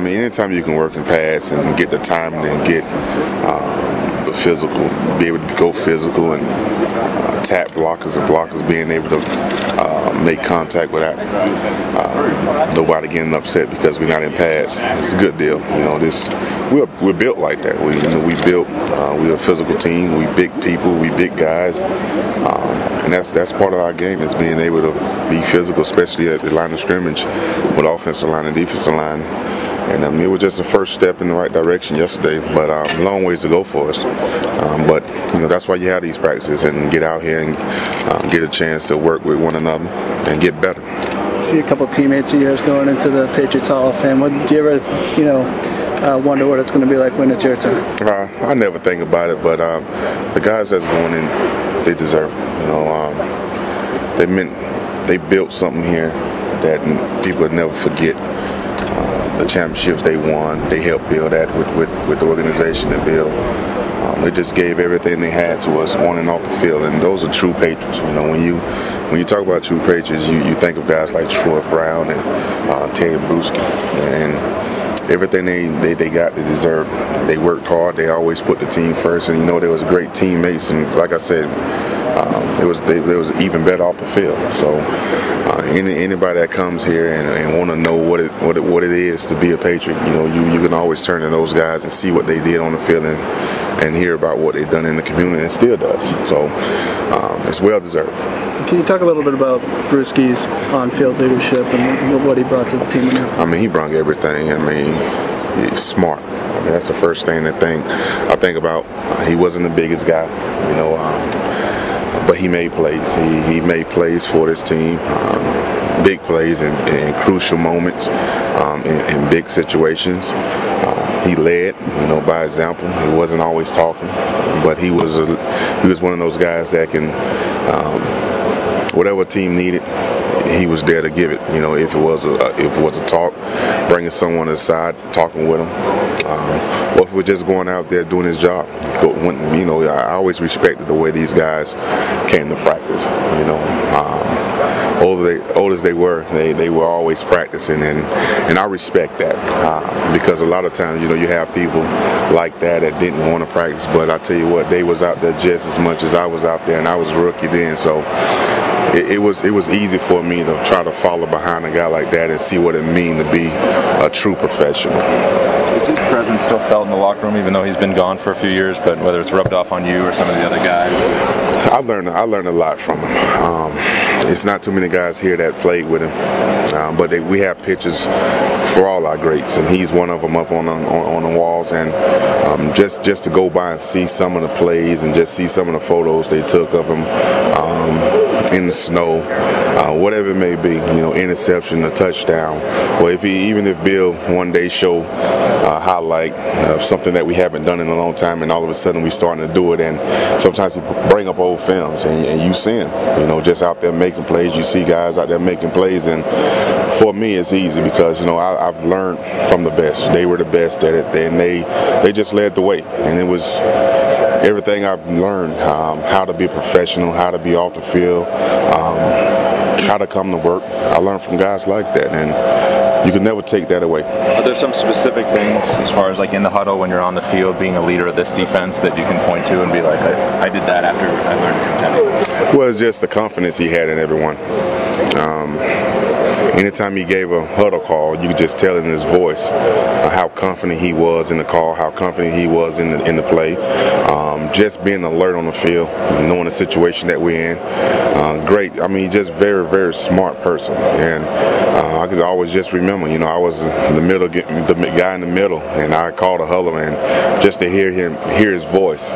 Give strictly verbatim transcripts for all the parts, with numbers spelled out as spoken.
mean, anytime you can work and pass and get the timing and get um, the physical, be able to go physical and uh, tap blockers and blockers being able to uh, make contact without uh, nobody getting upset because we're not in pass. It's a good deal. You know, this we're we're built like that. We you know, we built. Uh, we're a physical team. We big people. We big guys, um, and that's that's part of our game is being able to be physical, especially at the line of scrimmage with offensive line and defensive line. And um, it was just a first step in the right direction yesterday, but um, long ways to go for us. Um, but you know that's why you have these practices and get out here and um, get a chance to work with one another and get better. I see a couple of teammates of yours going into the Patriots Hall of Fame. What, do you ever, you know, uh, wonder what it's going to be like when it's your turn? Uh, I never think about it, but um, the guys that's going in, they deserve it. You know, um, they meant they built something here that people would never forget. The championships they won, they helped build that with, with, with the organization and build. Um, they just gave everything they had to us on and off the field, and those are true Patriots. You know, when you when you talk about true Patriots, you, you think of guys like Troy Brown and uh, Terry Bruschi, and everything they, they, they got, they deserve. They worked hard. They always put the team first, and you know they was great teammates. And like I said, um, it was they, they was even better off the field. So. Uh, any, anybody that comes here and, and want to know what it, what it what it is to be a Patriot, you know, you, you can always turn to those guys and see what they did on the field and, and hear about what they've done in the community and still does. So um, it's well deserved. Can you talk a little bit about Bruschi's on-field leadership and what he brought to the team? I mean, he brought everything. I mean, he's smart. I mean, that's the first thing that thing I think about. Uh, he wasn't the biggest guy, you know. Um, But he made plays. He, he made plays for this team, um, big plays in, in crucial moments, um, in, in big situations. Uh, he led, you know, by example. He wasn't always talking, but he was a, he was one of those guys that can, um, whatever team needed, he was there to give it. You know, if it was a if it was a talk, bringing someone aside, talking with him, um, or if we're just going out there doing his job. When, you know, I always respected the way these guys came to practice. You know, um, old, they, old as they were, they, they were always practicing, and, and I respect that uh, because a lot of times, you know, you have people like that that didn't want to practice, but I tell you what, they was out there just as much as I was out there, and I was a rookie then, so. It, it was it was easy for me to try to follow behind a guy like that and see what it means to be a true professional. Is his presence still felt in the locker room, even though he's been gone for a few years? But whether it's rubbed off on you or some of the other guys, I learned I learned a lot from him. Um, it's not too many guys here that played with him, um, but they, we have pictures for all our greats, and he's one of them up on the, on, on the walls. And um, just just to go by and see some of the plays and just see some of the photos they took of him. Um, in the snow, uh, whatever it may be, you know, interception, a touchdown. Well, if he, even if Bill one day show a highlight of something that we haven't done in a long time, and all of a sudden we starting to do it, and sometimes he bring up old films, and, and you see him, you know, just out there making plays. You see guys out there making plays, and for me, it's easy because you know I, I've learned from the best. They were the best at it, and they they just led the way, and it was. Everything I've learned, um, how to be a professional, how to be off the field, um, how to come to work. I learned from guys like that, and you can never take that away. Are there some specific things as far as like in the huddle when you're on the field being a leader of this defense that you can point to and be like, I, I did that after I learned from Teddy? Well, it's just the confidence he had in everyone. Um, Anytime he gave a huddle call, you could just tell in his voice uh, how confident he was in the call, how confident he was in the in the play. Um, just being alert on the field, knowing the situation that we're in. Uh, great. I mean, just very, very smart person. And uh, I could always just remember, you know, I was the middle, the guy in the middle, and I called a huddle, and just to hear him, hear his voice.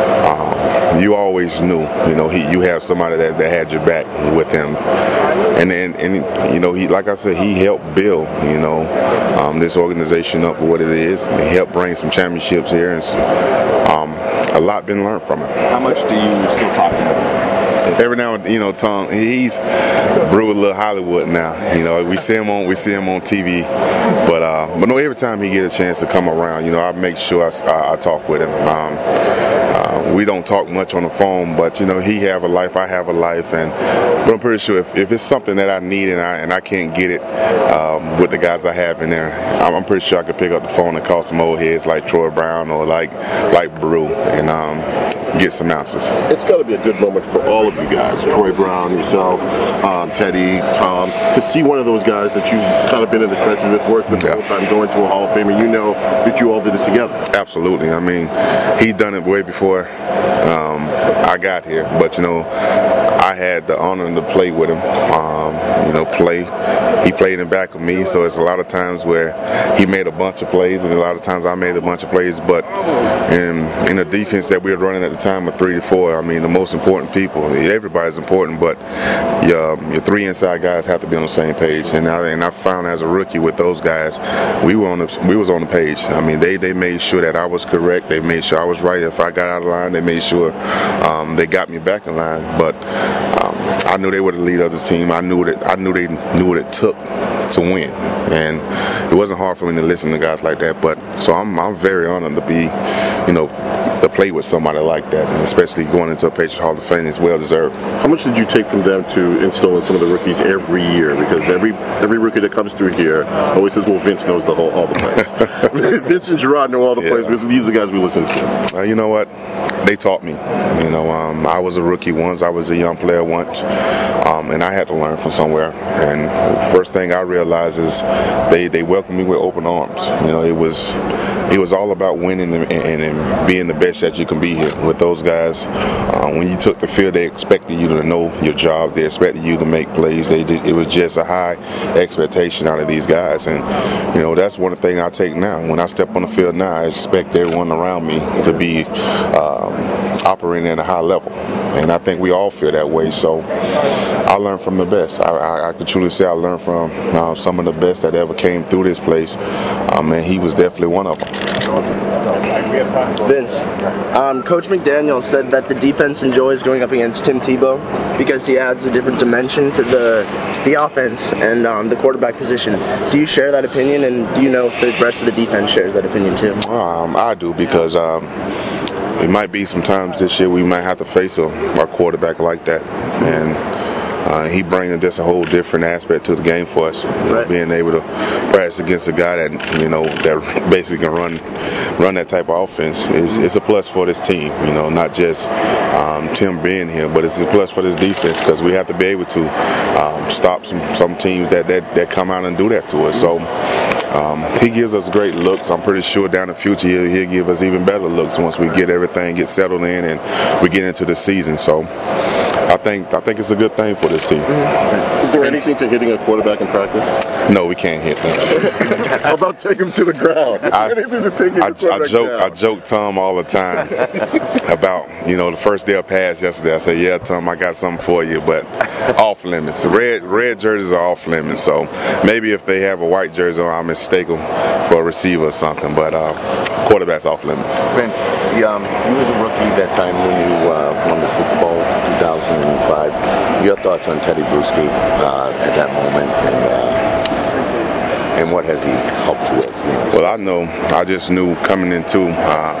Um, you always knew, you know, he, you have somebody that, that had your back with him. And then, and, you know, he, like I said, he helped build, you know, um, this organization up for what it is. He helped bring some championships here, and um, a lot been learned from him. How much do you still talk to him? Every now and you know, Tom, he's brewing a little Hollywood now. You know, we see him on we see him on T V, but uh, but no, every time he gets a chance to come around, you know, I make sure I, I, I talk with him. Um, uh, we don't talk much on the phone, but you know, he have a life, I have a life, and but I'm pretty sure if, if it's something that I need and I and I can't get it um, with the guys I have in there, I'm, I'm pretty sure I could pick up the phone and call some old heads like Troy Brown or like like Brew and um, get some answers. It's got to be a good moment for all of you guys, Troy Brown, yourself, um, Teddy, Tom, to see one of those guys that you've kind of been in the trenches with, worked with the yeah. whole time, going to a Hall of Fame, and you know that you all did it together. Absolutely. I mean, he done it way before um, I got here, but you know, I had the honor to play with him. Um, you know, play. He played in back of me, so it's a lot of times where he made a bunch of plays, and a lot of times I made a bunch of plays. But in in the defense that we were running at the time of three to four, I mean, the most important people. Everybody's important, but your, your three inside guys have to be on the same page. And I and I found as a rookie with those guys, we were on the we was on the page. I mean, they they made sure that I was correct. They made sure I was right. If I got out of line, they made sure um, they got me back in line. But um, I knew they were the leader of the team. I knew that I knew they knew what it took to win, and it wasn't hard for me to listen to guys like that. But so I'm I'm very honored to be, you know, to play with somebody like that, and especially going into a Patriot Hall of Fame is well deserved. How much did you take from them to install in some of the rookies every year? Because every every rookie that comes through here always says, "Well, Vince knows the whole all the plays." Vince and Gerard know all the yeah. plays because these are the guys we listen to. Uh, you know what? They taught me. You know, um, I was a rookie once. I was a young player once, um, and I had to learn from somewhere. And the first thing I realized is they, they welcomed me with open arms. You know, it was it was all about winning and, and, and being the best that you can be here with those guys. Uh, when you took the field, they expected you to know your job. They expected you to make plays. They did, it was just a high expectation out of these guys, and you know that's one thing I take now. When I step on the field now, I expect everyone around me to be um, operating at a high level, and I think we all feel that way. So I learned from the best. I, I, I can truly say I learned from uh, some of the best that ever came through this place, um, and he was definitely one of them. Vince, um, Coach McDaniel said that the defense enjoys going up against Tim Tebow because he adds a different dimension to the the offense and um, the quarterback position. Do you share that opinion, and do you know if the rest of the defense shares that opinion too? Um, I do, because um, it might be sometimes this year we might have to face a, a quarterback like that, and Uh, he brings just a whole different aspect to the game for us. You know, right. Being able to practice against a guy that you know that basically can run run that type of offense is it's a plus for this team. You know, not just um, Tim being here, but it's a plus for this defense because we have to be able to um, stop some some teams that, that that come out and do that to us. So. Um, he gives us great looks. I'm pretty sure down the future he'll, he'll give us even better looks once we get everything get settled in and we get into the season. So I think I think it's a good thing for this team. Is there anything to hitting a quarterback in practice? No, we can't hit them. How about take him to the ground? Is I, there anything to take him I, to the I joke down? I joke Tom all the time about you know the first day of pass yesterday. I said, yeah, Tom, I got something for you, but off limits. Red red jerseys are off limits. So maybe if they have a white jersey on, I mistake them for a receiver or something. But uh, quarterback's off limits. Vince, um, you was a rookie that time when you uh, won the Super Bowl two thousand five. Your thoughts on Teddy Bruschi uh, at that moment, and uh, and what has he helped you with? You know? Well, I know. I just knew coming into um,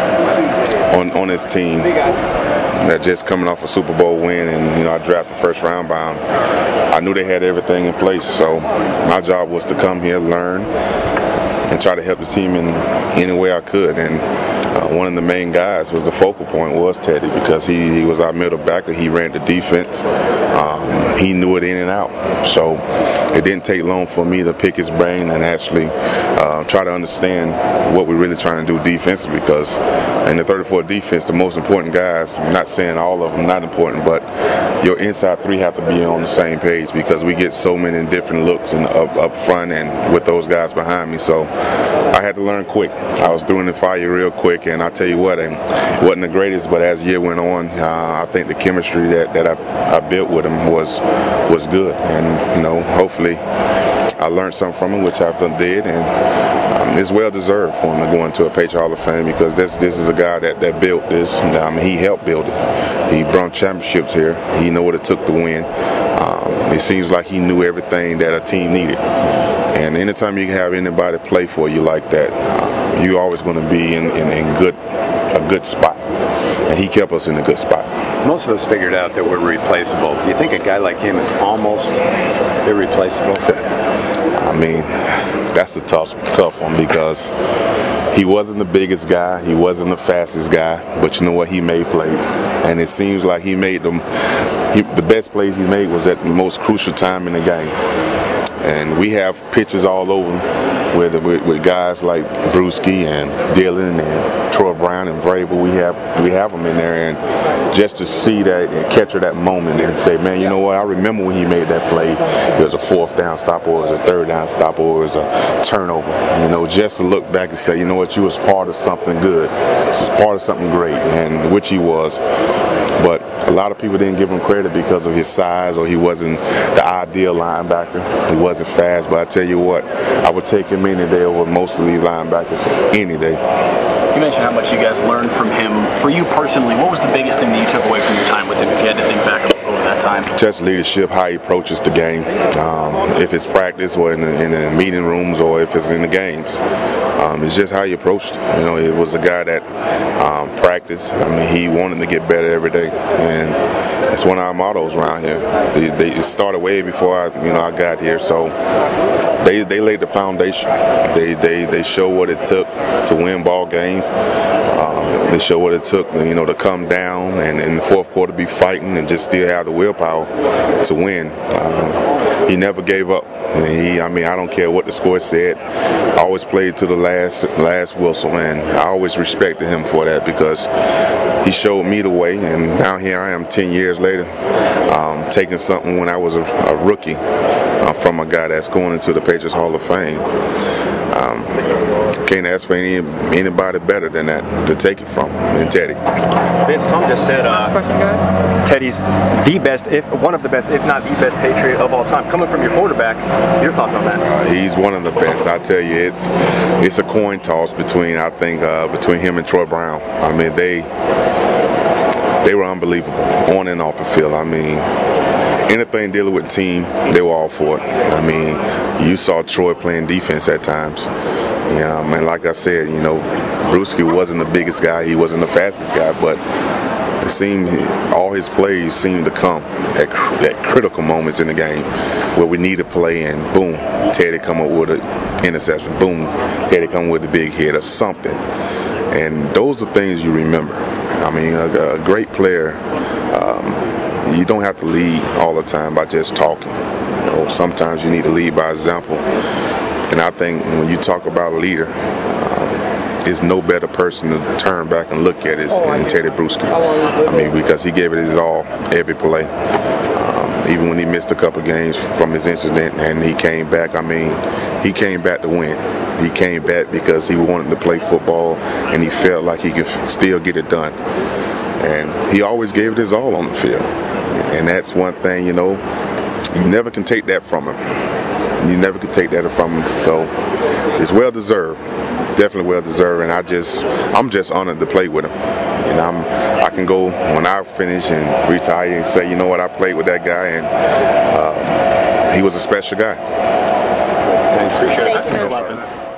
on on this team that just coming off a Super Bowl win, and you know I drafted first round by him. I knew they had everything in place, so my job was to come here, learn, and try to help the team in any way I could. And uh, one of the main guys was the focal point was Teddy, because he, he was our middle backer. He ran the defense. Um, he knew it in and out. So it didn't take long for me to pick his brain and actually uh, try to understand what we're really trying to do defensively, because in the thirty-four defense, the most important guys, I'm not saying all of them not important, but your inside three have to be on the same page, because we get so many different looks and up, up front and with those guys behind me. So I had to learn quick. I was through in the fire real quick, and I tell you what, it wasn't the greatest, but as the year went on, uh, I think the chemistry that, that I, I built with him was was good, and you know, hopefully I learned something from him, which I did, and um, it's well deserved for him to go into a Patriot Hall of Fame, because this this is a guy that, that built this. I mean, he helped build it. He brought championships here. He knew what it took to win. Um, it seems like he knew everything that a team needed. And anytime you have anybody play for you like that, uh, you're always going to be in, in, in good a good spot. and he kept us in a good spot. Most of us figured out that we're replaceable. Do you think a guy like him is almost irreplaceable? I mean, that's a tough, tough one because he wasn't the biggest guy, he wasn't the fastest guy, but you know what? He made plays, and it seems like he made them. He, the best plays he made was at the most crucial time in the game. And we have pictures all over with, with, with guys like Bruschi and Dillon and Troy Brown and Vrabel. We have we have them in there, and just to see that and capture that moment and say, man, you know what? I remember when he made that play. It was a fourth down stop, or it was a third down stop, or it was a turnover. You know, just to look back and say, you know what? You was part of something good. This is part of something great, and which he was. But a lot of people didn't give him credit because of his size, or he wasn't the ideal linebacker. He wasn't fast, but I tell you what, I would take him any day over most of these linebackers any day. You mentioned how much you guys learned from him. For you personally, what was the biggest thing that you took away from your time with him, if you had to think back over that time? Just leadership, how he approaches the game. Um, if it's practice or in the, in the meeting rooms or if it's in the games. Um, it's just how he approached it. You know, it was a guy that um, practiced. I mean, he wanted to get better every day, and that's one of our mottos around here. They, they, it started way before I, you know, I got here, so they they laid the foundation. They they they show what it took to win ball games. Um, they show what it took, you know, to come down and in the fourth quarter be fighting and just still have the willpower to win. Um, he never gave up. And he, I mean, I don't care what the score said. I always played to the last last whistle, and I always respected him for that because he showed me the way. And now here I am, ten years later, um, taking something when I was a, a rookie uh, from a guy that's going into the Patriots Hall of Fame. Um, can't ask for any anybody better than that to take it from than Teddy. Vince, Tom just said uh, Teddy's the best, if one of the best, if not the best Patriot of all time. Coming from your quarterback, your thoughts on that? Uh, he's one of the best. I tell you, it's it's a coin toss between I think uh, between him and Troy Brown. I mean, they they were unbelievable on and off the field. I mean, anything dealing with team, they were all for it. I mean, you saw Troy playing defense at times. Yeah, man, like I said, you know, Bruschi wasn't the biggest guy. He wasn't the fastest guy, but it seemed all his plays seemed to come at, at critical moments in the game where we need to play, and boom, Teddy come up with an interception. Boom, Teddy come with a big hit or something. And those are things you remember. I mean, a, a great player, um, you don't have to lead all the time by just talking. You know, sometimes you need to lead by example. And I think when you talk about a leader, um, there's no better person to turn back and look at is than Teddy Bruschi. I mean, because he gave it his all every play. Um, even when he missed a couple games from his incident and he came back, I mean, he came back to win. He came back because he wanted to play football and he felt like he could still get it done. And he always gave it his all on the field. And that's one thing, you know, you never can take that from him. You never could take that from him. So it's well deserved, definitely well deserved. And I just, I'm just honored to play with him. And I'm, I can go when I finish and retire and say, you know what, I played with that guy, and uh, he was a special guy. Thanks. Thank you.